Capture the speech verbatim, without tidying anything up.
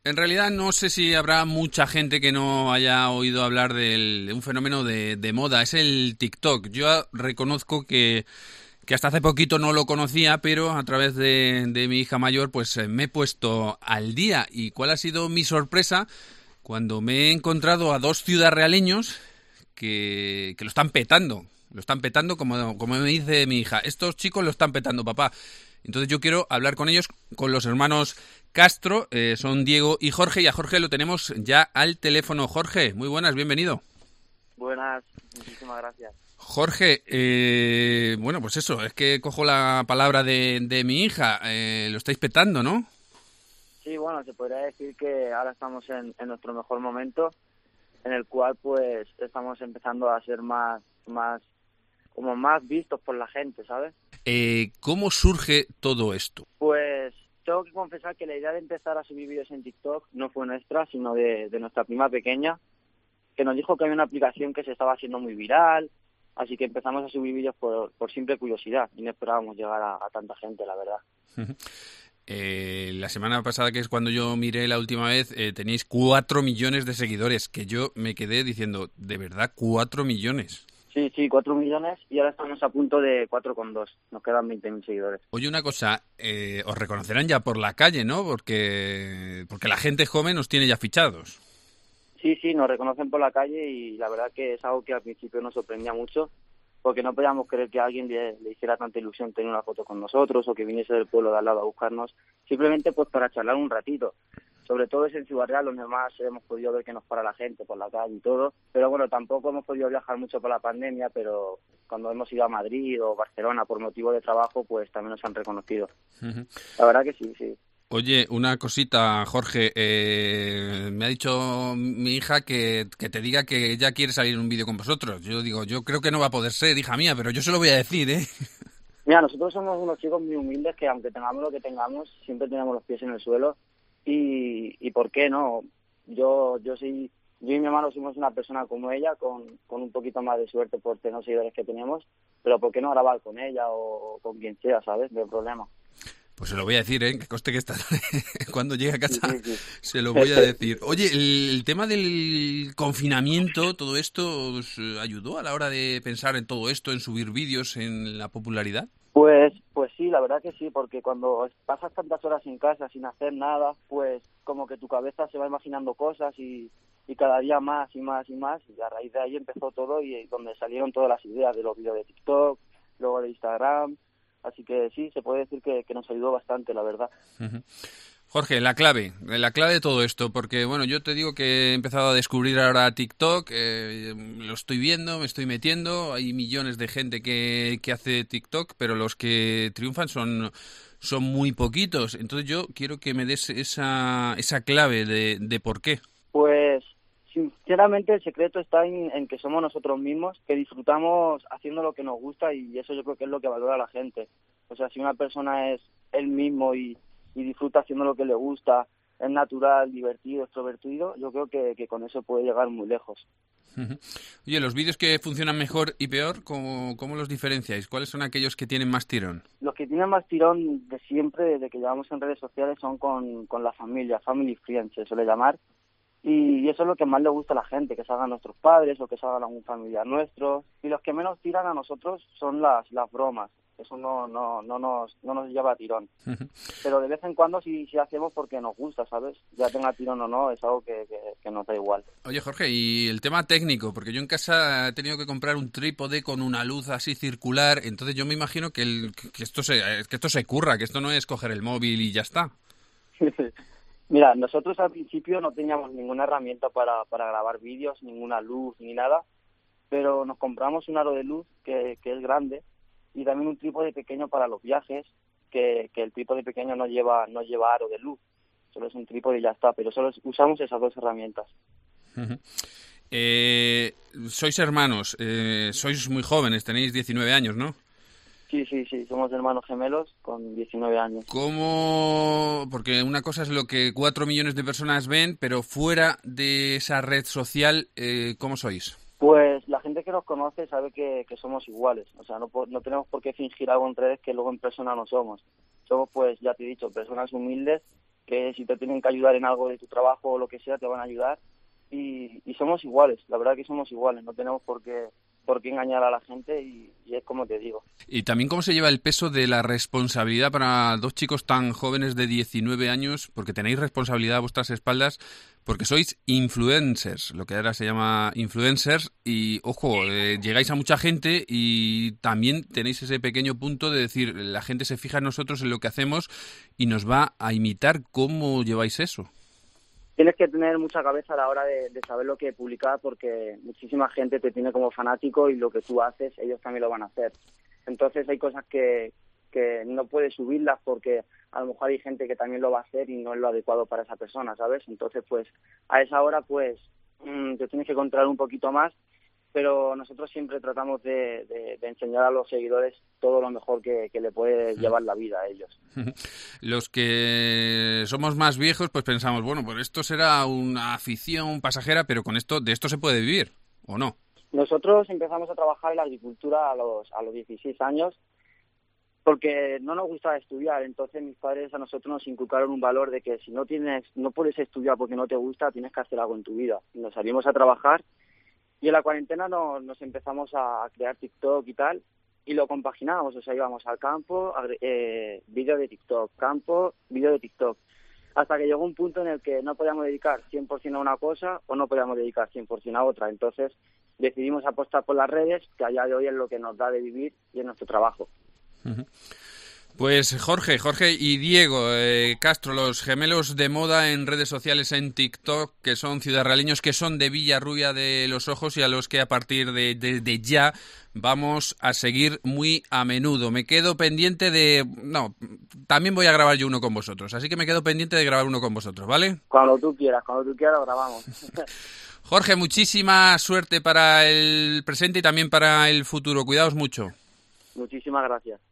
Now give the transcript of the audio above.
En realidad no sé si habrá mucha gente que no haya oído hablar del- de un fenómeno de, de moda, es el TikTok. Yo reconozco que, que hasta hace poquito no lo conocía, pero a través de, de mi hija mayor pues eh, me he puesto al día. ¿Y cuál ha sido mi sorpresa? Cuando me he encontrado a dos ciudadrealeños que, que lo están petando. Lo están petando, como, como me dice mi hija. Estos chicos lo están petando, papá. Entonces yo quiero hablar con ellos, con los hermanos Castro. Eh, son Diego y Jorge. Y a Jorge lo tenemos ya al teléfono. Jorge, muy buenas, bienvenido. Buenas, muchísimas gracias. Jorge, eh, bueno, pues eso, es que cojo la palabra de, de mi hija. Eh, lo estáis petando, ¿no? Sí, bueno, se podría decir que ahora estamos en, en nuestro mejor momento, en el cual pues estamos empezando a ser más, más, como más vistos por la gente, ¿sabes? Eh, ¿Cómo surge todo esto? Pues tengo que confesar que la idea de empezar a subir vídeos en TikTok no fue nuestra, sino de, de nuestra prima pequeña, que nos dijo que había una aplicación que se estaba haciendo muy viral, así que empezamos a subir vídeos por, por simple curiosidad y no esperábamos llegar a, a tanta gente, la verdad. Eh, la semana pasada, que es cuando yo miré la última vez, eh, tenéis cuatro millones de seguidores, que yo me quedé diciendo, ¿de verdad cuatro millones? Sí, sí, cuatro millones y ahora estamos a punto de cuatro coma dos. Nos quedan veinte mil seguidores. Oye, una cosa, eh, os reconocerán ya por la calle, ¿no? Porque, porque la gente joven os tiene ya fichados. Sí, sí, nos reconocen por la calle y la verdad que es algo que al principio nos sorprendía mucho porque no podíamos creer que a alguien le, le hiciera tanta ilusión tener una foto con nosotros o que viniese del pueblo de al lado a buscarnos, simplemente pues para charlar un ratito. Sobre todo es en Ciudad Real, donde más hemos podido ver que nos para la gente por la calle y todo. Pero bueno, tampoco hemos podido viajar mucho por la pandemia, pero cuando hemos ido a Madrid o Barcelona por motivo de trabajo, pues también nos han reconocido. Ujú. La verdad que sí, sí. Oye, una cosita, Jorge. Eh, me ha dicho mi hija que, que te diga que ella quiere salir en un vídeo con vosotros. Yo digo, yo creo que no va a poder ser, hija mía, pero yo se lo voy a decir, ¿eh? Mira, nosotros somos unos chicos muy humildes que aunque tengamos lo que tengamos, siempre tenemos los pies en el suelo. Y, y ¿por qué no? Yo yo sí, yo y mi hermano somos una persona como ella, con, con un poquito más de suerte por tener los seguidores que tenemos, pero ¿por qué no grabar con ella o con quien sea, ¿sabes? No hay problema. Pues se lo voy a decir, ¿eh? Que coste que esta cuando llegue a Sí, casa sí, sí. se lo voy a decir. Oye, el, el tema del confinamiento, ¿todo esto os eh, ayudó a la hora de pensar en todo esto, en subir vídeos, en la popularidad? Pues, pues sí, la verdad que sí, porque cuando pasas tantas horas en casa sin hacer nada, pues como que tu cabeza se va imaginando cosas y, y cada día más y más y más, y a raíz de ahí empezó todo y donde salieron todas las ideas de los vídeos de TikTok, luego de Instagram, así que sí, se puede decir que, que nos ayudó bastante, la verdad. Ujú. Jorge, la clave, la clave de todo esto, porque bueno, yo te digo que he empezado a descubrir ahora TikTok, eh, lo estoy viendo, me estoy metiendo, hay millones de gente que, que hace TikTok, pero los que triunfan son, son muy poquitos. Entonces yo quiero que me des esa, esa clave de, de por qué. Pues sinceramente el secreto está en, en que somos nosotros mismos, que disfrutamos haciendo lo que nos gusta y eso yo creo que es lo que valora la gente. O sea, si una persona es él mismo y, y disfruta haciendo lo que le gusta, es natural, divertido, extrovertido, yo creo que, que con eso puede llegar muy lejos. Ujú. Oye, los vídeos que funcionan mejor y peor, ¿cómo, cómo los diferenciáis? ¿Cuáles son aquellos que tienen más tirón? Los que tienen más tirón de siempre, desde que llevamos en redes sociales, son con, con la familia, family friends se suele llamar. Y eso es lo que más le gusta a la gente, que salgan nuestros padres o que salgan algún familiar nuestro. Y los que menos tiran a nosotros son las las bromas. Eso no no no nos no nos lleva a tirón. Pero de vez en cuando sí, sí hacemos porque nos gusta, ¿sabes? Ya tenga tirón o no, es algo que, que, que nos da igual. Oye, Jorge, y el tema técnico, porque yo en casa he tenido que comprar un trípode con una luz así circular, entonces yo me imagino que, el, que esto se que esto se curra, que esto no es coger el móvil y ya está. Mira, nosotros al principio no teníamos ninguna herramienta para, para grabar vídeos, ninguna luz ni nada, pero nos compramos un aro de luz que, que es grande y también un trípode pequeño para los viajes, que, que el trípode pequeño no lleva no lleva aro de luz, solo es un trípode y ya está, pero solo es- usamos esas dos herramientas. Ujú. Eh, sois hermanos, eh, sois muy jóvenes, tenéis diecinueve años, ¿no? Sí, sí, sí, somos hermanos gemelos con diecinueve años. ¿Cómo? Porque una cosa es lo que cuatro millones de personas ven, pero fuera de esa red social, eh, ¿cómo sois? Pues la gente que nos conoce sabe que, que somos iguales, o sea, no, po- no tenemos por qué fingir algo en redes que luego en persona no somos. Somos, pues, ya te he dicho, personas humildes que si te tienen que ayudar en algo de tu trabajo o lo que sea, te van a ayudar. Y, y somos iguales, la verdad que somos iguales, no tenemos por qué por qué engañar a la gente y, y es como te digo. Y también cómo se lleva el peso de la responsabilidad para dos chicos tan jóvenes de diecinueve años, porque tenéis responsabilidad a vuestras espaldas, porque sois influencers, lo que ahora se llama influencers, y ojo, eh, llegáis a mucha gente y también tenéis ese pequeño punto de decir, la gente se fija en nosotros, en lo que hacemos y nos va a imitar. ¿Cómo lleváis eso? Tienes que tener mucha cabeza a la hora de, de saber lo que publicar, porque muchísima gente te tiene como fanático y lo que tú haces, ellos también lo van a hacer. Entonces hay cosas que, que no puedes subirlas porque a lo mejor hay gente que también lo va a hacer y no es lo adecuado para esa persona, ¿sabes? Entonces, pues, a esa hora, pues, mmm, te tienes que controlar un poquito más, pero nosotros siempre tratamos de, de, de enseñar a los seguidores todo lo mejor que, que le puede llevar la vida a ellos. Los que somos más viejos, pues pensamos, bueno, pues esto será una afición pasajera, pero con esto, de esto se puede vivir, ¿o no? Nosotros empezamos a trabajar en la agricultura a los, a los dieciséis años porque no nos gustaba estudiar. Entonces mis padres a nosotros nos inculcaron un valor de que si no tienes, no puedes estudiar porque no te gusta, tienes que hacer algo en tu vida. Y nos salimos a trabajar y en la cuarentena nos, nos empezamos a crear TikTok y tal, y lo compaginábamos, o sea, íbamos al campo, eh, vídeo de TikTok, campo, vídeo de TikTok, hasta que llegó un punto en el que no podíamos dedicar cien por ciento a una cosa o no podíamos dedicar cien por ciento a otra. Entonces decidimos apostar por las redes, que a día de hoy es lo que nos da de vivir y es nuestro trabajo. Uh-huh. Pues Jorge, Jorge y Diego eh, Castro, los gemelos de moda en redes sociales, en TikTok, que son ciudadraleños, que son de Villarrubia de los Ojos y a los que a partir de, de, de ya vamos a seguir muy a menudo. Me quedo pendiente de... No, también voy a grabar yo uno con vosotros, así que me quedo pendiente de grabar uno con vosotros, ¿vale? Cuando tú quieras, cuando tú quieras lo grabamos. Jorge, muchísima suerte para el presente y también para el futuro. Cuidaos mucho. Muchísimas gracias.